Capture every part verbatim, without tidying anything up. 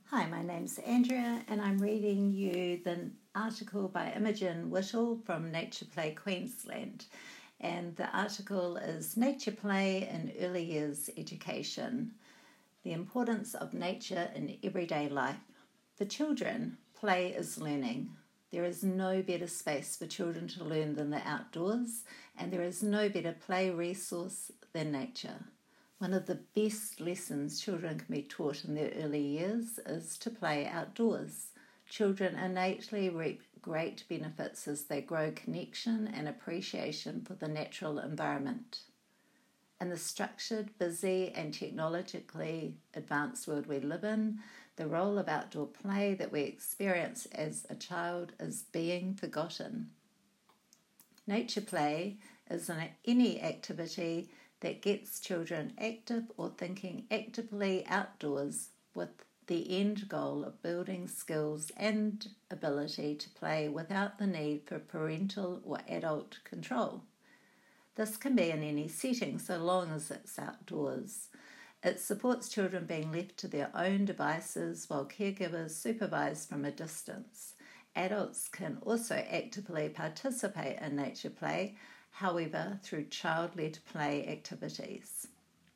Hi, my name's Andrea and I'm reading you the article by Imogen Whittle from Nature Play Queensland. And the article is Nature Play in Early Years Education, the importance of nature in everyday life. For children, play is learning. There is no better space for children to learn than the outdoors, and there is no better play resource than nature. One of the best lessons children can be taught in their early years is to play outdoors. Children innately reap great benefits as they grow connection and appreciation for the natural environment. In the structured, busy and technologically advanced world we live in, the role of outdoor play that we experience as a child is being forgotten. Nature play is any activity that gets children active or thinking actively outdoors with the end goal of building skills and ability to play without the need for parental or adult control. This can be in any setting so long as it's outdoors. It supports children being left to their own devices while caregivers supervise from a distance. Adults can also actively participate in nature play, however, through child-led play activities.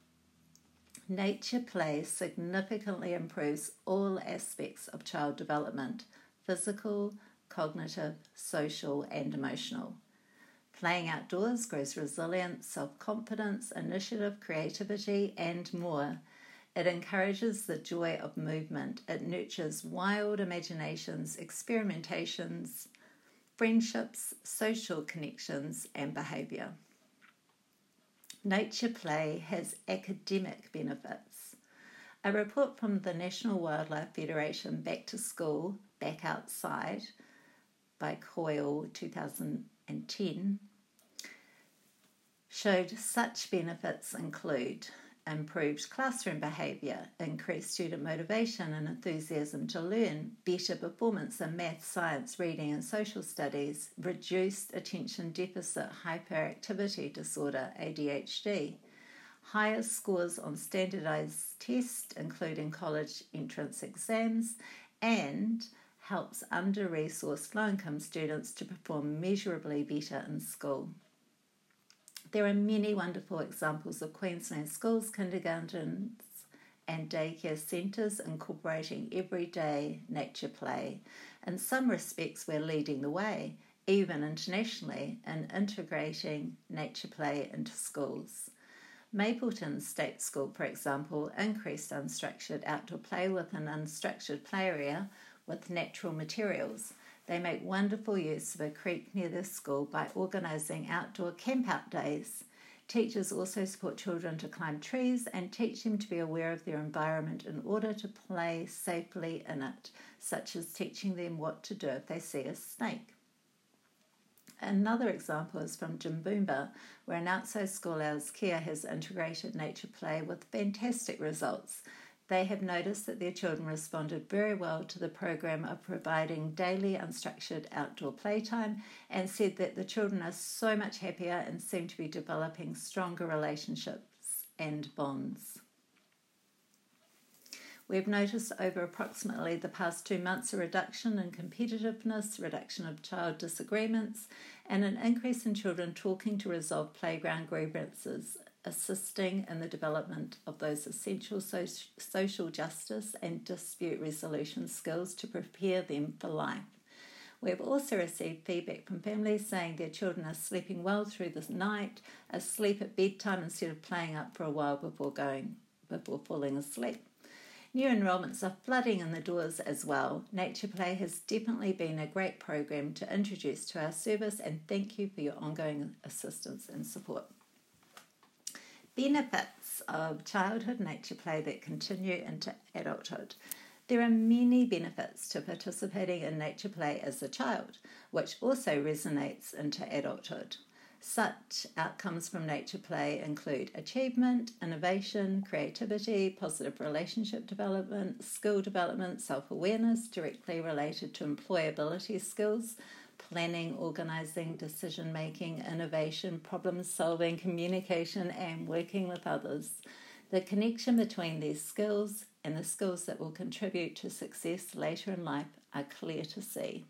Nature play significantly improves all aspects of child development: physical, cognitive, social, and emotional. Playing outdoors grows resilience, self-confidence, initiative, creativity, and more. It encourages the joy of movement. It nurtures wild imaginations, experimentations, friendships, social connections, and behaviour. Nature play has academic benefits. A report from the National Wildlife Federation, Back to School, Back Outside, by Coyle two thousand ten, showed such benefits include improved classroom behaviour, increased student motivation and enthusiasm to learn, better performance in math, science, reading and social studies, reduced attention deficit hyperactivity disorder, A D H D, higher scores on standardised tests, including college entrance exams, and helps under-resourced low-income students to perform measurably better in school. There are many wonderful examples of Queensland schools, kindergartens and daycare centres incorporating everyday nature play. In some respects, we're leading the way, even internationally, in integrating nature play into schools. Mapleton State School, for example, increased unstructured outdoor play with an unstructured play area with natural materials. They make wonderful use of a creek near their school by organising outdoor camp-out days. Teachers also support children to climb trees and teach them to be aware of their environment in order to play safely in it, such as teaching them what to do if they see a snake. Another example is from Jimboomba, where an outside school hours care has integrated nature play with fantastic results. They have noticed that their children responded very well to the program of providing daily unstructured outdoor playtime and said that the children are so much happier and seem to be developing stronger relationships and bonds. We've noticed over approximately the past two months a reduction in competitiveness, reduction of child disagreements, and an increase in children talking to resolve playground grievances, assisting in the development of those essential so- social justice and dispute resolution skills to prepare them for life. We've also received feedback from families saying their children are sleeping well through the night, asleep at bedtime instead of playing up for a while before going before falling asleep. New enrolments are flooding in the doors as well. Nature Play has definitely been a great program to introduce to our service, and thank you for your ongoing assistance and support. Benefits of childhood nature play that continue into adulthood. There are many benefits to participating in nature play as a child, which also resonates into adulthood. Such outcomes from nature play include achievement, innovation, creativity, positive relationship development, skill development, self-awareness directly related to employability skills, planning, organising, decision-making, innovation, problem-solving, communication, and working with others. The connection between these skills and the skills that will contribute to success later in life are clear to see.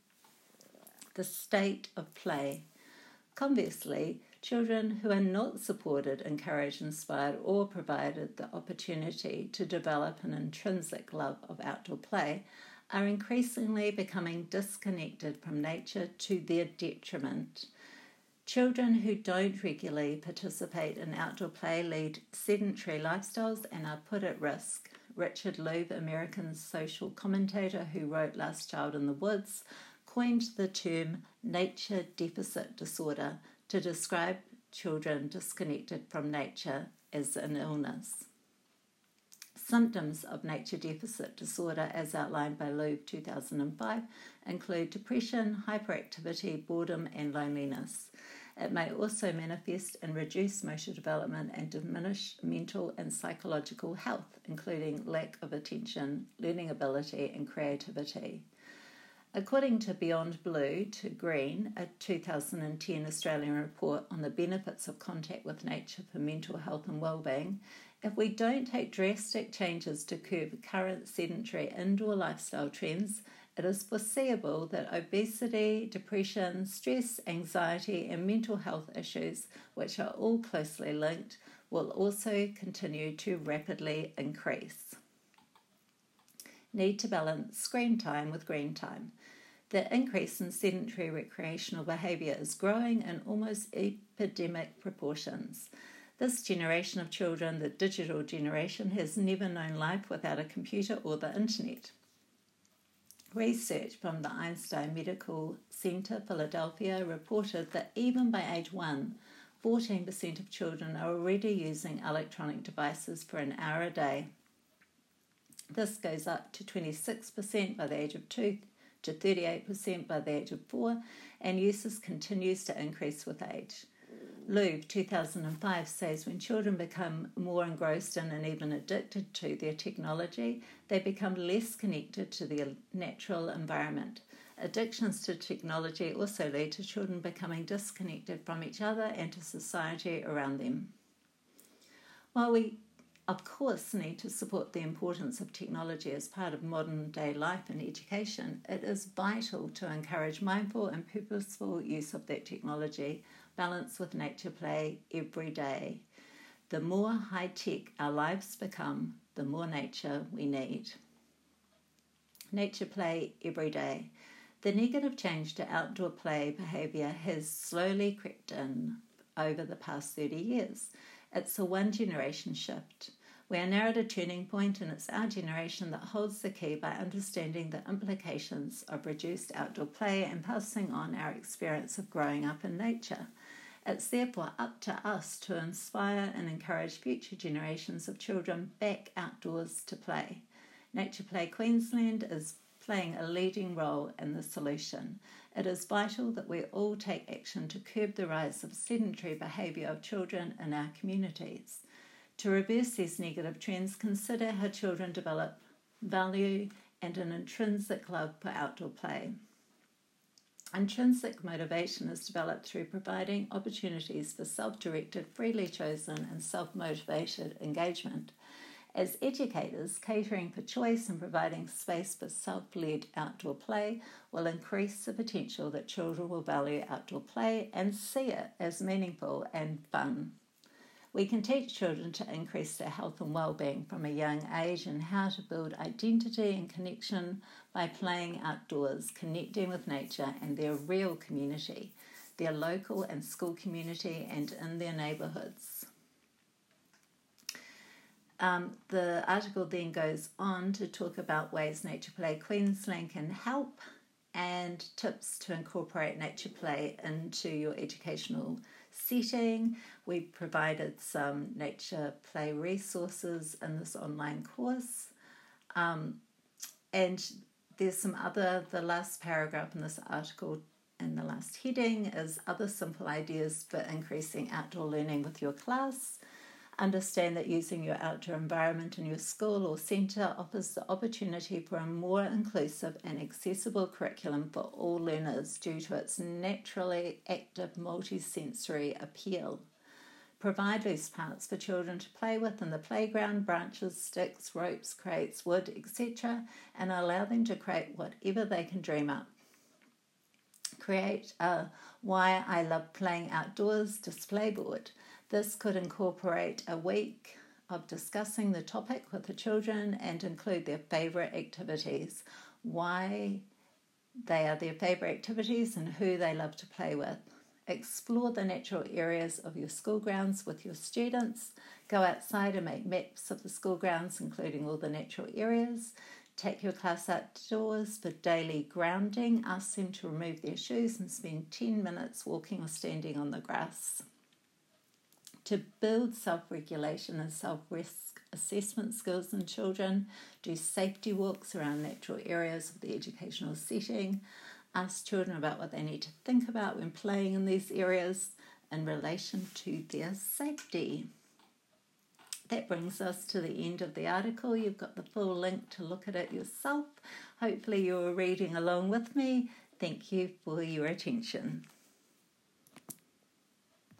The state of play. Conversely, children who are not supported, encouraged, inspired, or provided the opportunity to develop an intrinsic love of outdoor play are increasingly becoming disconnected from nature to their detriment. Children who don't regularly participate in outdoor play lead sedentary lifestyles and are put at risk. Richard Louv, American social commentator who wrote Last Child in the Woods, coined the term nature deficit disorder to describe children disconnected from nature as an illness. Symptoms of nature deficit disorder, as outlined by Louv two thousand five, include depression, hyperactivity, boredom, and loneliness. It may also manifest in reduced motor development and diminished mental and psychological health, including lack of attention, learning ability, and creativity. According to Beyond Blue to Green, a two thousand ten Australian report on the benefits of contact with nature for mental health and well-being, if we don't take drastic changes to curb current sedentary indoor lifestyle trends, it is foreseeable that obesity, depression, stress, anxiety, and mental health issues, which are all closely linked, will also continue to rapidly increase. Need to balance screen time with green time. The increase in sedentary recreational behaviour is growing in almost epidemic proportions. This generation of children, the digital generation, has never known life without a computer or the internet. Research from the Einstein Medical Center, Philadelphia, reported that even by age one, fourteen percent of children are already using electronic devices for an hour a day. This goes up to twenty-six percent by the age of two, to thirty-eight percent by the age of four, and usage continues to increase with age. Louv, two thousand five, says when children become more engrossed in and even addicted to their technology, they become less connected to their natural environment. Addictions to technology also lead to children becoming disconnected from each other and to society around them. While we, of course, need to support the importance of technology as part of modern day life and education, it is vital to encourage mindful and purposeful use of that technology, balanced with nature play every day. The more high-tech our lives become, the more nature we need. Nature play every day. The negative change to outdoor play behaviour has slowly crept in over the past thirty years. It's a one-generation shift. We are now at a turning point, and it's our generation that holds the key by understanding the implications of reduced outdoor play and passing on our experience of growing up in nature. It's therefore up to us to inspire and encourage future generations of children back outdoors to play. Nature Play Queensland is playing a leading role in the solution. It is vital that we all take action to curb the rise of sedentary behaviour of children in our communities. To reverse these negative trends, consider how children develop value and an intrinsic love for outdoor play. Intrinsic motivation is developed through providing opportunities for self-directed, freely chosen and self-motivated engagement. As educators, catering for choice and providing space for self-led outdoor play will increase the potential that children will value outdoor play and see it as meaningful and fun. We can teach children to increase their health and well-being from a young age and how to build identity and connection by playing outdoors, connecting with nature and their real community, their local and school community, and in their neighbourhoods. Um, the article then goes on to talk about ways Nature Play Queensland can help and tips to incorporate nature play into your educational setting. We provided some nature play resources in this online course. Um, and there's some other, the last paragraph in this article in the last heading is other simple ideas for increasing outdoor learning with your class. Understand that using your outdoor environment in your school or centre offers the opportunity for a more inclusive and accessible curriculum for all learners due to its naturally active multisensory appeal. Provide loose parts for children to play with in the playground, branches, sticks, ropes, crates, wood, et cetera, and allow them to create whatever they can dream up. Create a Why I Love Playing Outdoors display board. This could incorporate a week of discussing the topic with the children and include their favourite activities, why they are their favourite activities and who they love to play with. Explore the natural areas of your school grounds with your students. Go outside and make maps of the school grounds, including all the natural areas. Take your class outdoors for daily grounding. Ask them to remove their shoes and spend ten minutes walking or standing on the grass. To build self-regulation and self-risk assessment skills in children, do safety walks around natural areas of the educational setting. Ask children about what they need to think about when playing in these areas in relation to their safety. That brings us to the end of the article. You've got the full link to look at it yourself. Hopefully you're reading along with me. Thank you for your attention.